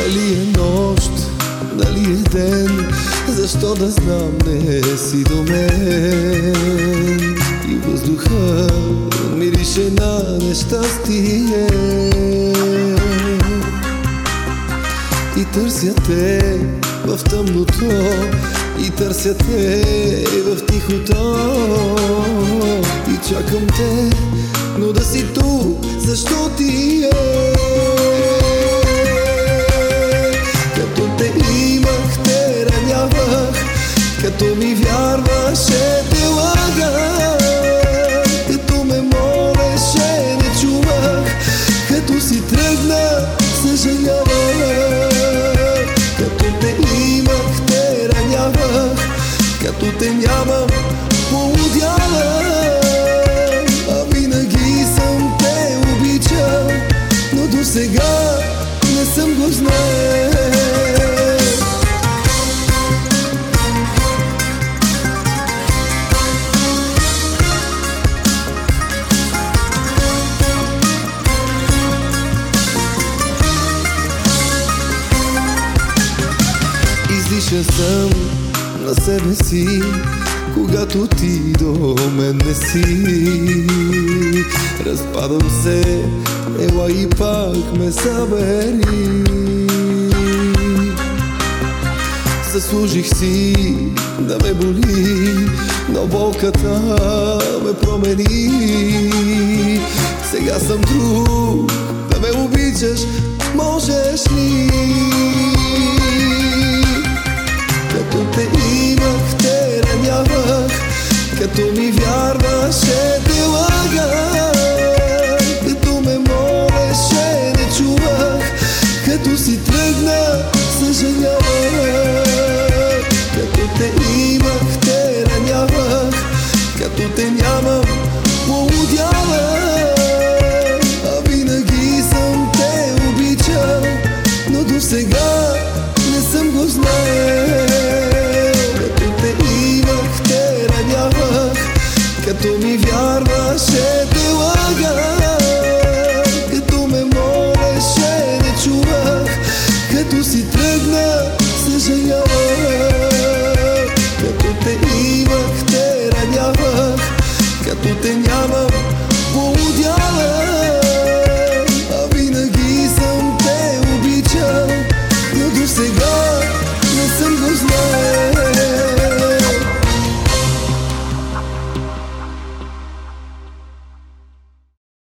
Дали е нощ, дали е ден, защо да знам не си до мен. И въздуха мирише на нещастие. И търся те в тъмното, и търся те в тихото. И чакам те, но да си тук, защо ти е? Като те имах, те ранявах, като ми вярваше, те лъгах. Като ме молеше, не чувах, като си тръгна, съжалявах. Като те имах, те ранявах, като те нямам, полудявах. А винаги съм те обичал, но до сега не съм го знаел. Издиша съм на себе си, когато ти до мен не си. Разпадам се, ела и пак ме събери. Заслужих си да ме боли, но болката ме промени. Сега съм друг, да ме обичаш, можеш ли? Като те имах, те ранявах, като ми вярваш,